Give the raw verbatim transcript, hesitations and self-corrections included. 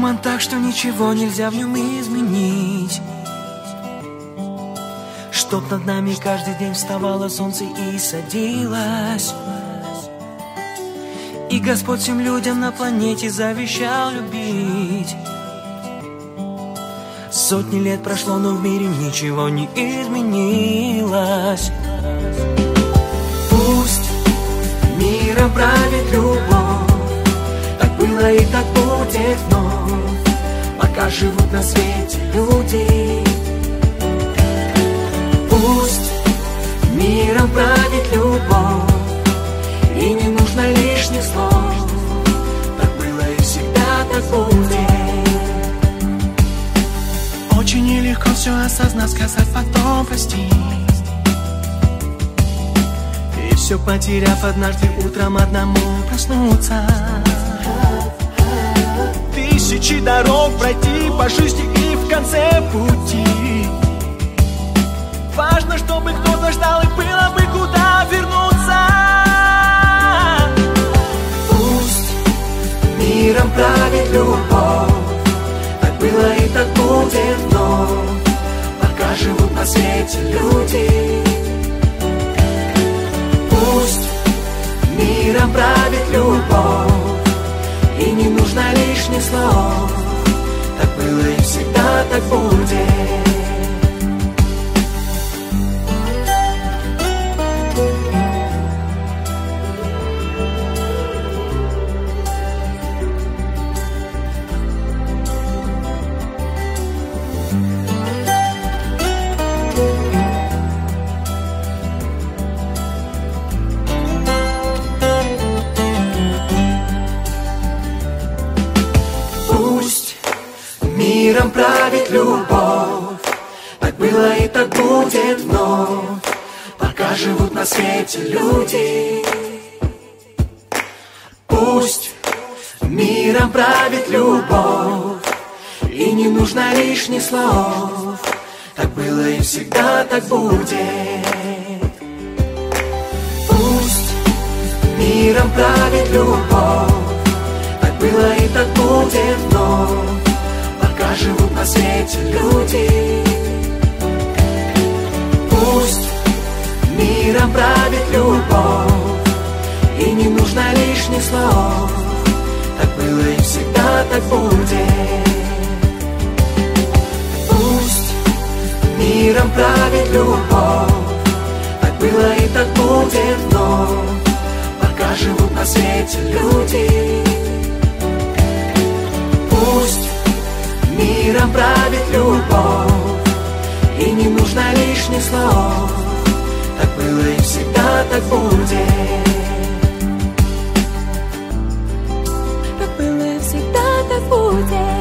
Туман так, что ничего нельзя в нем изменить. Чтоб над нами каждый день вставало солнце и садилось. И Господь всем людям на планете завещал любить. Сотни лет прошло, но в мире ничего не изменилось. Пусть миром правит любовь, так было и так будет вновь, пока живут на свете люди. Пусть миром правит любовь, и не нужно лишних слов, так было и всегда так будет. Очень нелегко все осознать, сказать, потом простить. И все потеряв, однажды утром одному проснуться. Тысячи дорог пройти по жизни и в конце пути важно, чтобы кто-то ждал и было бы куда вернуться. Пусть миром правит любовь, так было и так будет вновь, пока живут на свете люди. Пусть миром правит любовь, и не нужно лишних слов, так было и всегда так будет. Миром правит любовь, так было и так будет вновь, пока живут на свете люди. Пусть миром правит любовь, и не нужно лишних слов, так было и всегда так будет. Пусть миром правит любовь, так было и так будет вновь, пока живут на свете люди. Пусть миром правит любовь, и не нужно лишних слов, так было и всегда так будет. Пусть миром правит любовь, так было и так будет вновь, пока живут на свете люди. Пусть миром правит любовь, и не нужно лишних слов, так было и всегда так будет. Так было и всегда так будет.